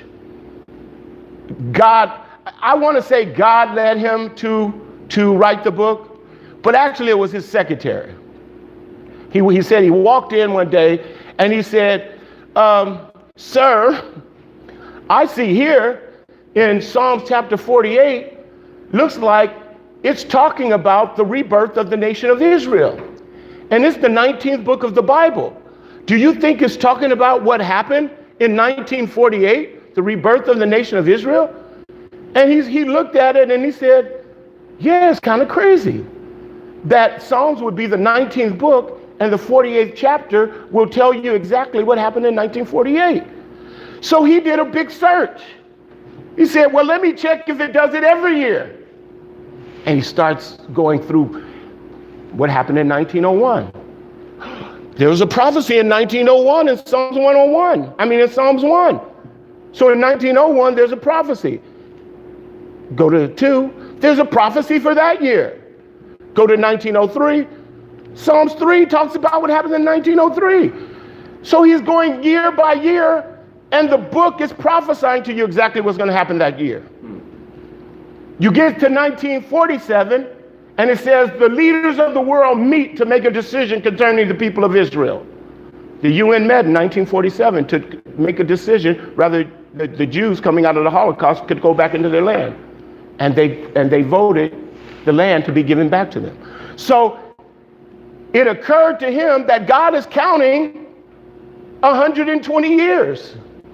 God, I want to say God led him to, to write the book, but actually it was his secretary. He, he said he walked in one day and he said, um, sir, I see here in Psalms chapter forty-eight, looks like it's talking about the rebirth of the nation of Israel. And it's the nineteenth book of the Bible. Do you think it's talking about what happened in nineteen forty-eight, the rebirth of the nation of Israel? And he's, he looked at it and he said, yeah, it's kind of crazy that Psalms would be the nineteenth book and the forty-eighth chapter will tell you exactly what happened in nineteen forty-eight. So he did a big search. He said, well, let me check if it does it every year. And he starts going through what happened in nineteen oh one. There was a prophecy in nineteen oh one in Psalms one oh one. I mean, in Psalms one. So in nineteen oh one, there's a prophecy. Go to two, there's a prophecy for that year. Go to nineteen oh three, Psalms three talks about what happened in nineteen oh three. So he's going year by year, and the book is prophesying to you exactly what's going to happen that year. You get to nineteen forty-seven, and it says the leaders of the world meet to make a decision concerning the people of Israel. The U N met in nineteen forty-seven to make a decision, rather the, the Jews coming out of the Holocaust could go back into their land. And they, and they voted the land to be given back to them. So it occurred to him that God is counting one hundred twenty years.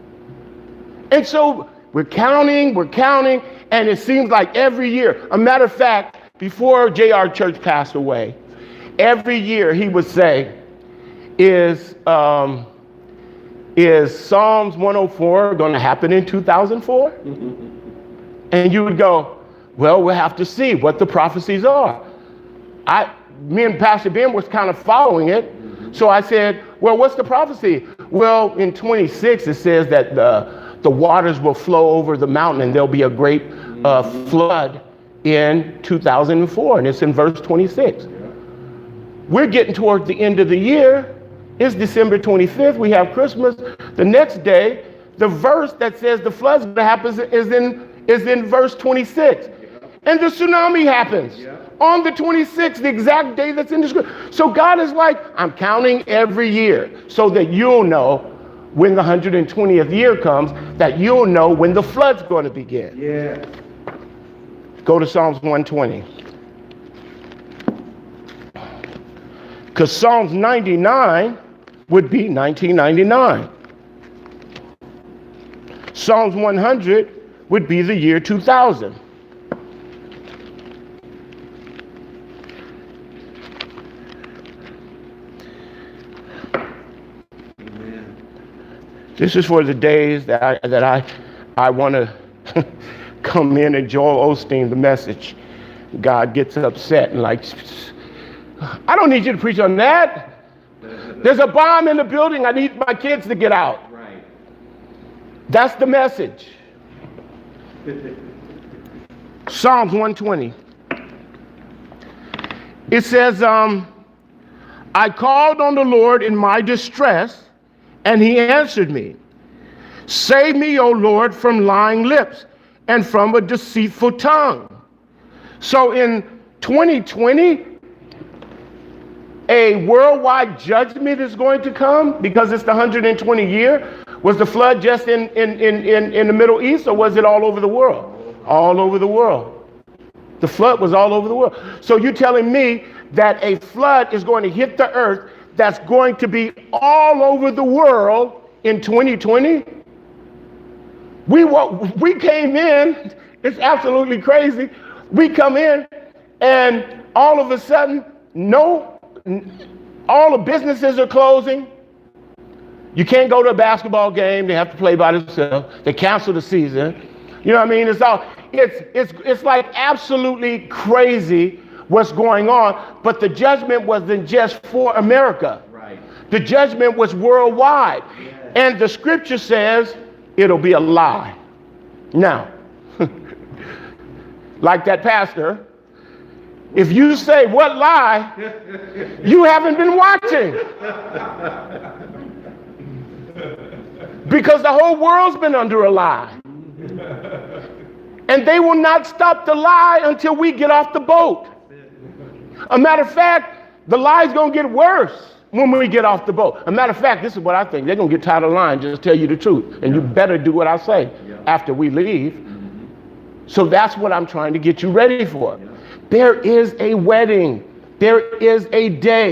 And so we're counting, we're counting, and it seems like every year, a matter of fact, before J R Church passed away, every year he would say, is, um, is Psalms one oh four going to happen in two thousand four? And you would go, well, we'll have to see what the prophecies are. I, me and Pastor Ben was kind of following it. So I said, well, what's the prophecy? Well, in twenty-six, it says that the, the waters will flow over the mountain and there'll be a great uh, flood in two thousand four. And it's in verse twenty-six. We're getting toward the end of the year. It's December twenty-fifth. We have Christmas. The next day, the verse that says the flood's going to happen is in, is in verse twenty-six. And the tsunami happens on the twenty-sixth, the exact day that's in the script. So God is like, I'm counting every year so that you'll know when the one hundred twentieth year comes, that you'll know when the flood's going to begin. Yeah. Go to Psalms one twenty. Because Psalms ninety-nine would be nineteen ninety-nine. Psalms one hundred would be the year two thousand. Amen. This is for the days that I, that I, I want to come in and Joel Osteen the message. God gets upset and like, I don't need you to preach on that. There's a bomb in the building. I need my kids to get out. Right. That's the message. Psalms one twenty. It says, um, I called on the Lord in my distress, and he answered me. Save me, O Lord, from lying lips and from a deceitful tongue. So in twenty twenty, a worldwide judgment is going to come because it's the one hundred twenty year. Was the flood just in, in, in, in, in the Middle East, or was it all over the world? All over the world. The flood was all over the world. So you're telling me that a flood is going to hit the earth that's going to be all over the world in twenty twenty? We, we came in, it's absolutely crazy. We come in and all of a sudden, no, all the businesses are closing. You can't go to a basketball game. They have to play by themselves. They cancel the season. You know what I mean? It's all, it's, it's, it's like absolutely crazy what's going on. But the judgment wasn't just for America. Right. The judgment was worldwide. Yes. And the scripture says it'll be a lie. Now, like that pastor, if you say, what lie? You haven't been watching. Because the whole world's been under a lie. And they will not stop the lie until we get off the boat. A matter of fact, the lie's going to get worse when we get off the boat. A matter of fact, this is what I think. They're going to get tired of lying, just tell you the truth. And you better do what I say after we leave. So that's what I'm trying to get you ready for. There is a wedding. There is a day.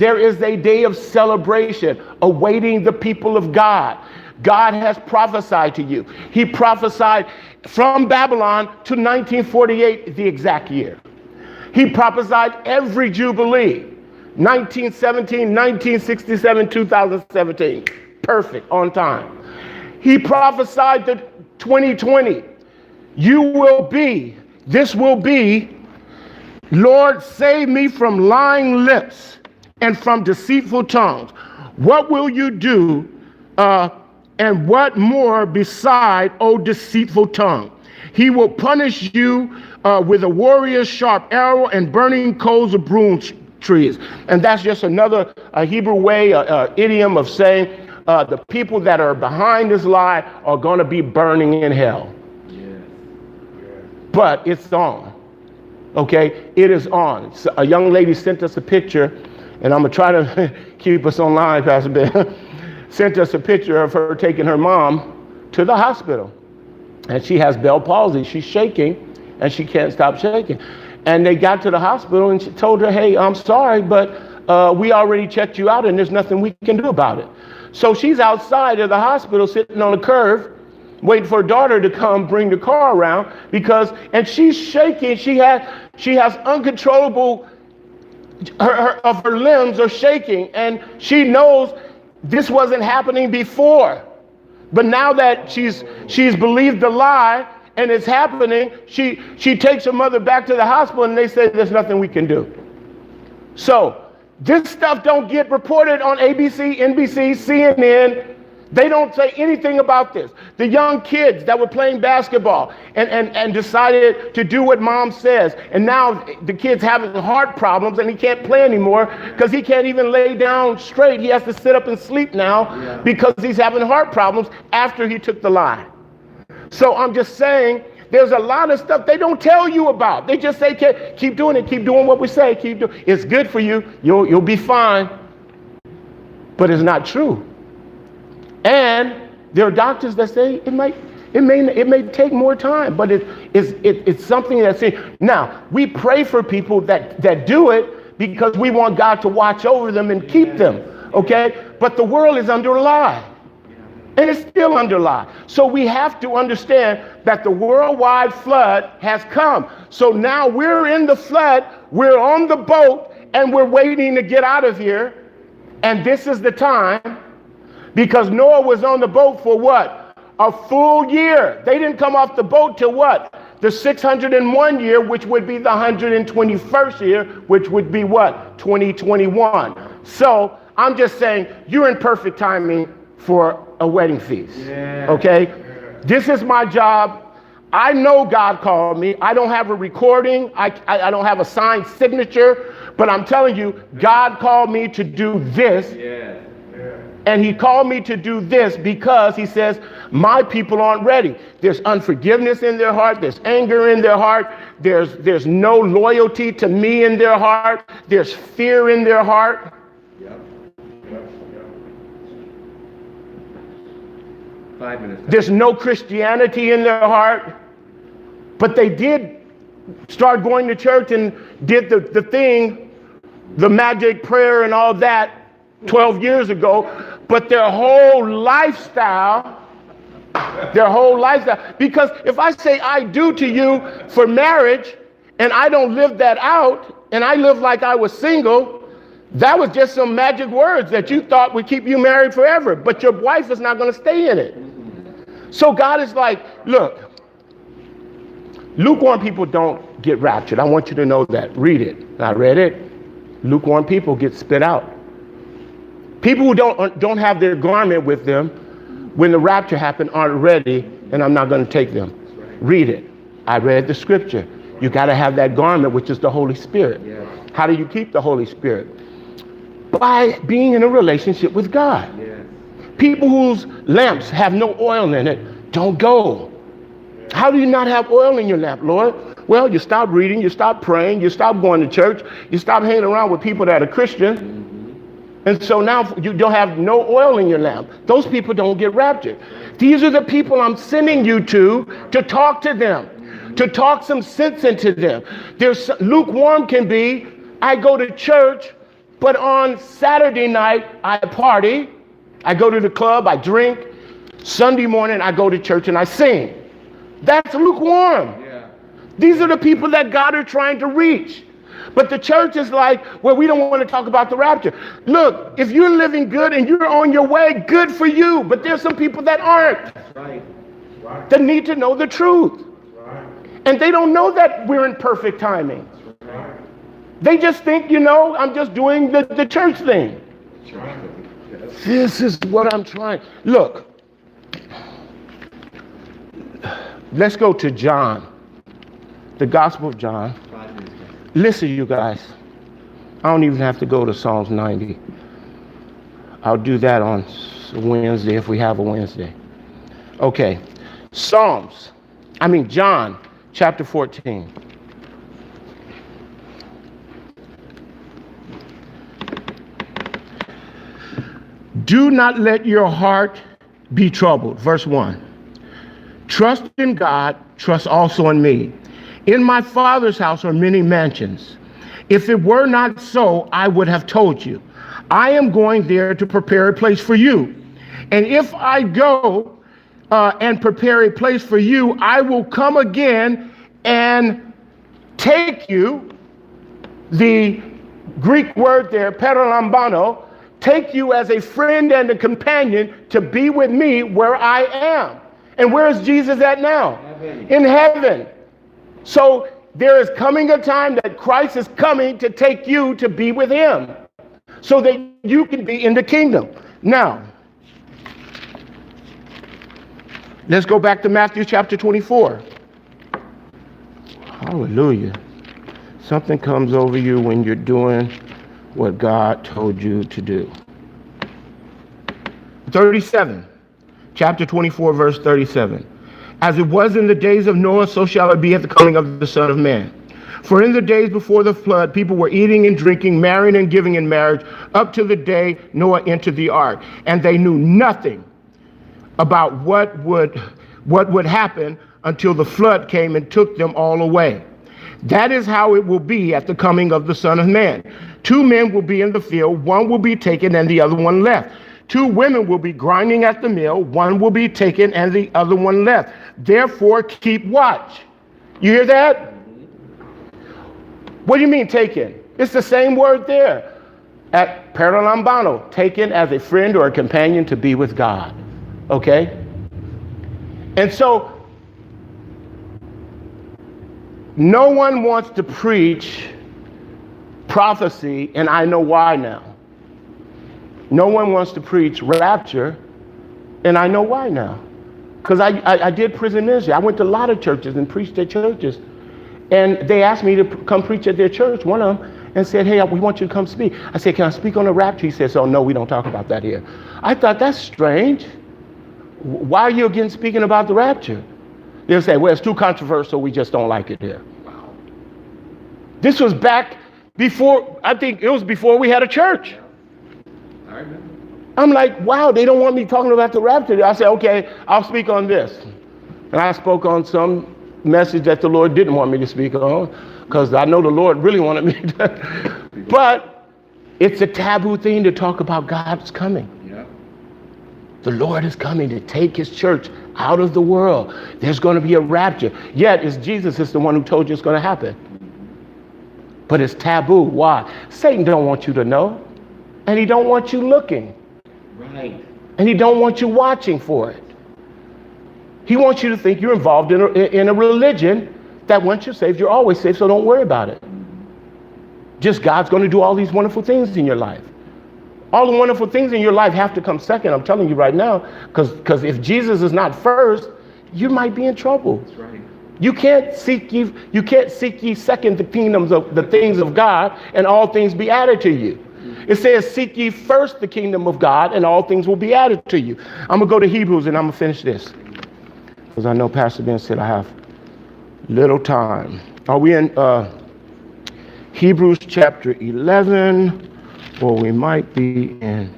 There is a day of celebration awaiting the people of God. God has prophesied to you. He prophesied from Babylon to nineteen forty-eight, the exact year. He prophesied every Jubilee, nineteen seventeen, nineteen sixty-seven, two thousand seventeen. Perfect, on time. He prophesied that twenty twenty, you will be, this will be, Lord, save me from lying lips and from deceitful tongues. What will you do, uh, and what more beside, O deceitful tongue? He will punish you uh, with a warrior's sharp arrow and burning coals of broom trees. And that's just another uh, Hebrew way, uh, uh, idiom of saying uh, the people that are behind this lie are going to be burning in hell. Yes. Yes. But it's on. Okay, it is on. So a young lady sent us a picture, and I'm going to try to keep us online, Pastor Ben. Sent us a picture of her taking her mom to the hospital. And she has Bell palsy. She's shaking, and she can't stop shaking. And they got to the hospital, and she told her, hey, I'm sorry, but uh, we already checked you out, and there's nothing we can do about it. So she's outside of the hospital sitting on a curve, waiting for her daughter to come bring the car around, because, and she's shaking. She has, she has uncontrollable, her, her, of her limbs are shaking, and she knows this wasn't happening before. But now that she's she's believed the lie and it's happening, she she takes her mother back to the hospital, and they say there's nothing we can do. So this stuff don't get reported on A B C, N B C, C N N. They don't say anything about this. The young kids that were playing basketball and, and, and decided to do what mom says. And now the kid's having heart problems, and he can't play anymore because he can't even lay down straight. He has to sit up and sleep now yeah. because he's having heart problems after he took the lie. So I'm just saying, there's a lot of stuff they don't tell you about. They just say, keep doing it. Keep doing what we say. Keep doing. It's good for you. You'll, you'll be fine. But it's not true. And there are doctors that say it might, it may, it may take more time, but it, it's, it, it's something that's in. Now, we pray for people that, that do it because we want God to watch over them and keep them, okay? But the world is under a lie, and it's still under lie. So we have to understand that the worldwide flood has come. So now we're in the flood, we're on the boat, and we're waiting to get out of here, and this is the time. Because Noah was on the boat for what? A full year. They didn't come off the boat till what? The six hundred one year, which would be the one hundred twenty-first year, which would be what? twenty twenty-one. So I'm just saying, you're in perfect timing for a wedding feast. Yeah. Okay? Yeah. This is my job. I know God called me. I don't have a recording. I, I, I don't have a signed signature. But I'm telling you, God called me to do this. Yeah. And he called me to do this because he says, my people aren't ready. There's unforgiveness in their heart. There's anger in their heart. There's, there's no loyalty to me in their heart. There's fear in their heart. Yep. Yep. Yep. Five minutes. There's no Christianity in their heart. But they did start going to church and did the, the thing, the magic prayer and all that twelve years ago. But their whole lifestyle, their whole lifestyle, because if I say I do to you for marriage and I don't live that out and I live like I was single, that was just some magic words that you thought would keep you married forever, but your wife is not going to stay in it. So God is like, look, lukewarm people don't get raptured. I want you to know that. Read it. I read it. Lukewarm people get spit out. People who don't, don't have their garment with them when the rapture happened aren't ready, and I'm not going to take them. Read it. I read the scripture. You got to have that garment, which is the Holy Spirit. Yes. How do you keep the Holy Spirit? By being in a relationship with God. Yes. People whose lamps have no oil in it don't go. How do you not have oil in your lamp, Lord? Well, you stop reading, you stop praying, you stop going to church, you stop hanging around with people that are Christian. And so now you don't have no oil in your lamp. Those people don't get raptured. These are the people I'm sending you to, to talk to them, to talk some sense into them. There's lukewarm can be, I go to church But on Saturday night, I party. I go to the club, I drink. Sunday morning, I go to church and I sing. That's lukewarm. Yeah. These are the people that God are trying to reach. But the church is like, well, we don't want to talk about the rapture. Look, if you're living good and you're on your way, good for you. But there's some people that aren't. That's right. That's right. That need to know the truth. That's right. And they don't know that we're in perfect timing. That's right. They just think, you know, I'm just doing the, the church thing. That's right. Yes. This is what I'm trying. Look, let's go to John, the Gospel of John. Listen, you guys, I don't even have to go to Psalms ninety. I'll do that on Wednesday if we have a Wednesday. Okay, Psalms, I mean John chapter fourteen. Do not let your heart be troubled. Verse one. Trust in God, trust also in me. In my Father's house are many mansions. If it were not so, I would have told you. I am going there to prepare a place for you. And if I go uh, and prepare a place for you, I will come again and take you, the Greek word there, paralambano, take you as a friend and a companion to be with me where I am. And where is Jesus at now? Heaven. In heaven. So there is coming a time that Christ is coming to take you to be with him so that you can be in the kingdom. Now, let's go back to Matthew chapter twenty-four. Hallelujah. Something comes over you when you're doing what God told you to do. thirty-seven. Chapter twenty-four, verse thirty-seven. As it was in the days of Noah, so shall it be at the coming of the Son of Man. For in the days before the flood, people were eating and drinking, marrying and giving in marriage, up to the day Noah entered the ark. And they knew nothing about what would, what would happen until the flood came and took them all away. That is how it will be at the coming of the Son of Man. Two men will be in the field, one will be taken and the other one left. Two women will be grinding at the mill, one will be taken and the other one left. Therefore, keep watch. You hear that? What do you mean taken? It's the same word there. At paralambano, taken as a friend or a companion to be with God. Okay? And so, no one wants to preach prophecy, and I know why now. No one wants to preach rapture, and I know why now. Because I, I, I did prison ministry. I went to a lot of churches and preached at churches. And they asked me to p- come preach at their church, one of them, and said, hey, we want you to come speak. I said, can I speak on the rapture? He says, oh, no, we don't talk about that here. I thought, that's strange. Why are you again speaking about the rapture? They'll say, well, it's too controversial. We just don't like it here. This was back before, I think it was before we had a church. I remember. I'm like, wow, they don't want me talking about the rapture. I said, okay, I'll speak on this. And I spoke on some message that the Lord didn't want me to speak on, because I know the Lord really wanted me to. But it's a taboo thing to talk about God's coming. Yeah. The Lord is coming to take his church out of the world. There's going to be a rapture. Yet it's Jesus is the one who told you it's going to happen. But it's taboo. Why? Satan don't want you to know. And he don't want you looking. Right. And he don't want you watching for it. He wants you to think you're involved in a, in a religion that once you're saved, you're always saved, so don't worry about it. Just God's going to do all these wonderful things in your life. All the wonderful things in your life have to come second, I'm telling you right now, because because if Jesus is not first, you might be in trouble. That's right. You can't seek ye, you can't seek ye second the kingdoms of the things of God, and all things be added to you. It says, seek ye first the kingdom of God, and all things will be added to you. I'm going to go to Hebrews, and I'm going to finish this, because I know Pastor Ben said I have little time. Are we in uh, Hebrews chapter eleven, or we might be in,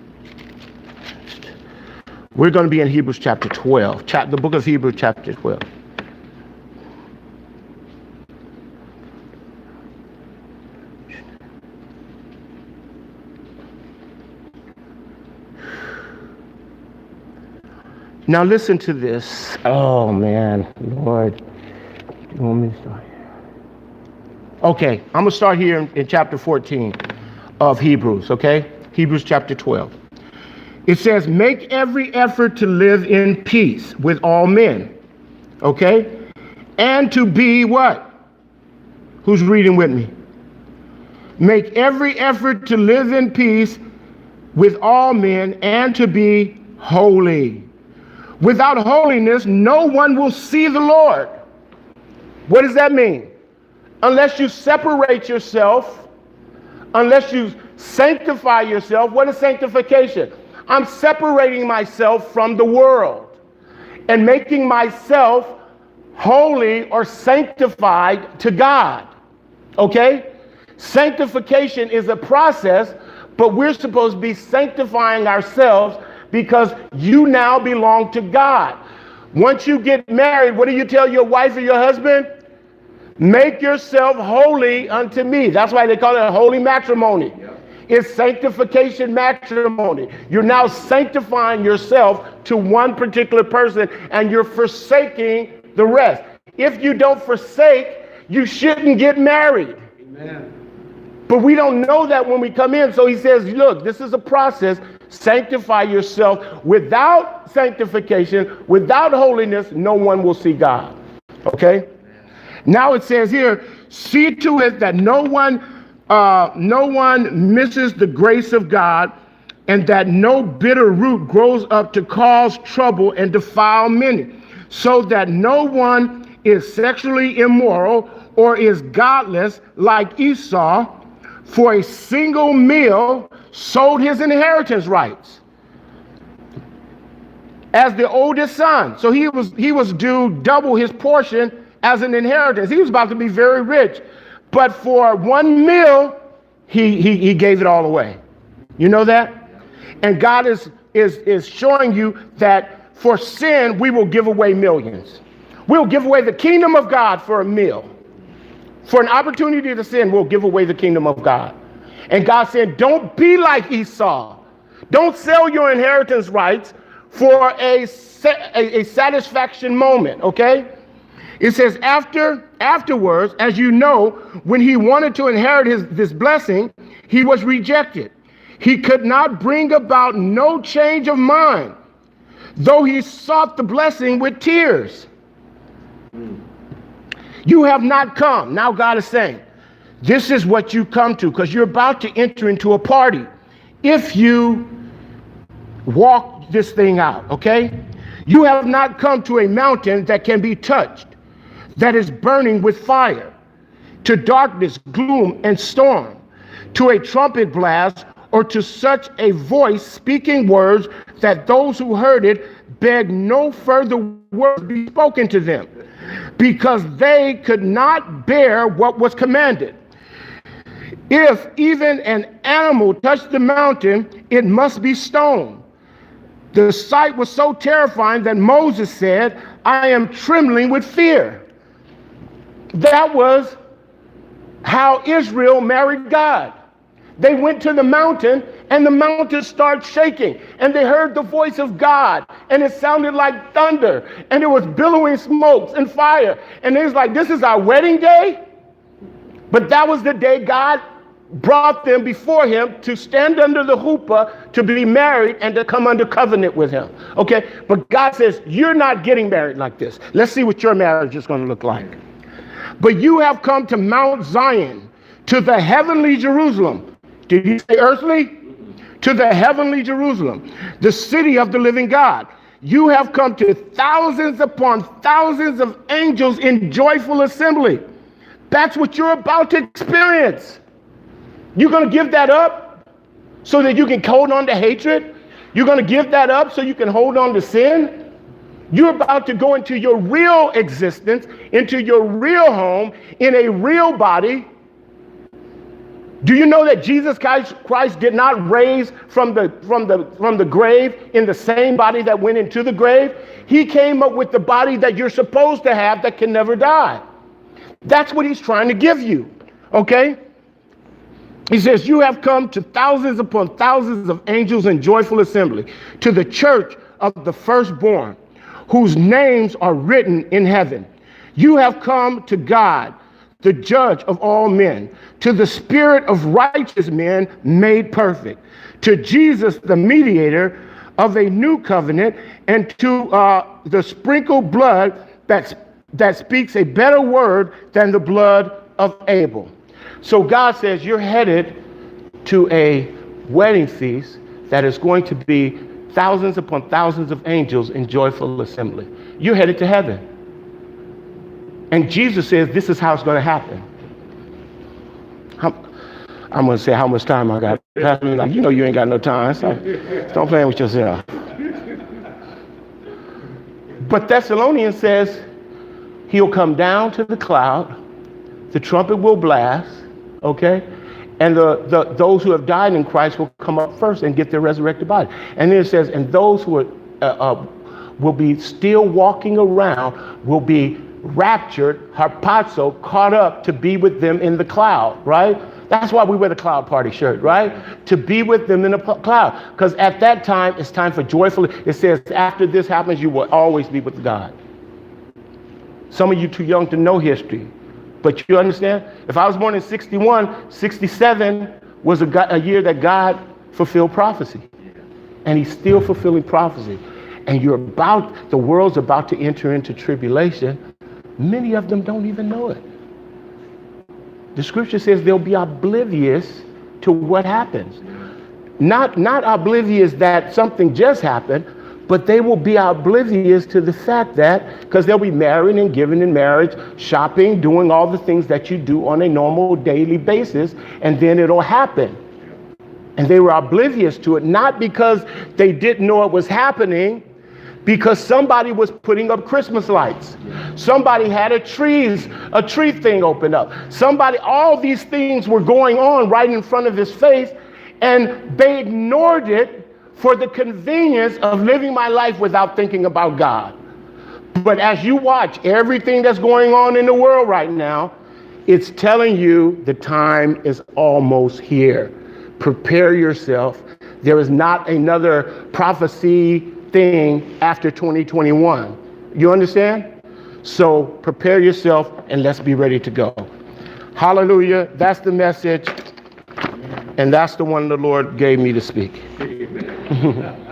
we're going to be in Hebrews chapter twelve, chap- the book of Hebrews chapter twelve. Now listen to this. Oh, man, Lord. You want me to start here? Okay, I'm going to start here in, in chapter fourteen of Hebrews, okay? Hebrews chapter twelve. It says, make every effort to live in peace with all men, okay? And to be what? Who's reading with me? Make every effort to live in peace with all men and to be holy. Without holiness, no one will see the Lord. What does that mean? Unless you separate yourself, unless you sanctify yourself. What is sanctification? I'm separating myself from the world and making myself holy or sanctified to God. Okay? Sanctification is a process, but we're supposed to be sanctifying ourselves because you now belong to God. Once you get married, what do you tell your wife or your husband? Make yourself holy unto me. That's why they call it a holy matrimony. Yeah. It's sanctification matrimony. You're now sanctifying yourself to one particular person and you're forsaking the rest. If you don't forsake, you shouldn't get married. Amen. But we don't know that when we come in. So he says, look, this is a process. Sanctify yourself. Without sanctification, without holiness, no one will see God. Okay? Now it says here, see to it that no one, uh, no one misses the grace of God, and that no bitter root grows up to cause trouble and defile many, so that no one is sexually immoral or is godless like Esau, for a single meal sold his inheritance rights as the oldest son. So he was he was due double his portion as an inheritance. He was about to be very rich, but for one meal, he he, he gave it all away. You know that? And God is is is showing you that for sin we will give away millions. We'll give away the kingdom of God for a meal. For an opportunity to sin, we'll give away the kingdom of God. And God said, don't be like Esau. Don't sell your inheritance rights for a, a, a satisfaction moment, okay? It says, after afterwards, as you know, when he wanted to inherit his, this blessing, he was rejected. He could not bring about no change of mind, though he sought the blessing with tears. Mm. You have not come. Now God is saying, this is what you come to, because you're about to enter into a party. If you walk this thing out, okay? You have not come to a mountain that can be touched, that is burning with fire, to darkness, gloom, and storm, to a trumpet blast, or to such a voice speaking words that those who heard it begged no further words be spoken to them, because they could not bear what was commanded. If even an animal touched the mountain, it must be stoned. The sight was so terrifying that Moses said, I am trembling with fear. That was how Israel married God. They went to the mountain and the mountain started shaking and they heard the voice of God and it sounded like thunder and it was billowing smokes and fire. And it was like, this is our wedding day. But that was the day God brought them before him to stand under the chuppah, to be married and to come under covenant with him. Okay. But God says, you're not getting married like this. Let's see what your marriage is going to look like. But you have come to Mount Zion, to the heavenly Jerusalem. Did he say earthly? To the heavenly Jerusalem, the city of the living God. You have come to thousands upon thousands of angels in joyful assembly. That's what you're about to experience. You're going to give that up so that you can hold on to hatred? You're going to give that up so you can hold on to sin? You're about to go into your real existence, into your real home, in a real body. Do you know that Jesus Christ, Christ did not raise from the, from, the, from the grave in the same body that went into the grave? He came up with the body that you're supposed to have that can never die. That's what he's trying to give you, okay? He says, you have come to thousands upon thousands of angels in joyful assembly, to the church of the firstborn, whose names are written in heaven. You have come to God, the judge of all men, to the spirit of righteous men made perfect, to Jesus, the mediator of a new covenant, and to uh, the sprinkled blood that's, that speaks a better word than the blood of Abel. So God says you're headed to a wedding feast that is going to be thousands upon thousands of angels in joyful assembly. You're headed to heaven. And Jesus says this is how it's going to happen. How, I'm going to say how much time I got. Pastor, like, you know you ain't got no time. So don't play with yourself. But Thessalonians says he'll come down to the cloud. The trumpet will blast. Okay? And the, the those who have died in Christ will come up first and get their resurrected body. And then it says, and those who are, uh, uh, will be still walking around will be raptured, harpazo, caught up to be with them in the cloud, right? That's why we wear the cloud party shirt, right? To be with them in the cloud. Because at that time, it's time for joyful. It says, after this happens, you will always be with God. Some of you too young to know history. But you understand? If I was born in sixty-one, sixty-seven was a, God, a year that God fulfilled prophecy. And he's still fulfilling prophecy. And you're about, the world's about to enter into tribulation. Many of them don't even know it. The scripture says they'll be oblivious to what happens. Not, not oblivious that something just happened, but they will be oblivious to the fact that, because they'll be married and given in marriage, shopping, doing all the things that you do on a normal daily basis, and then it'll happen. And they were oblivious to it, not because they didn't know it was happening, because somebody was putting up Christmas lights. Somebody had a trees, a tree thing open up. Somebody, all these things were going on right in front of his face, and they ignored it for the convenience of living my life without thinking about God. But as you watch everything that's going on in the world right now, it's telling you the time is almost here. Prepare yourself. There is not another prophecy thing after twenty twenty-one. You understand? So prepare yourself and let's be ready to go. Hallelujah. That's the message. And that's the one the Lord gave me to speak.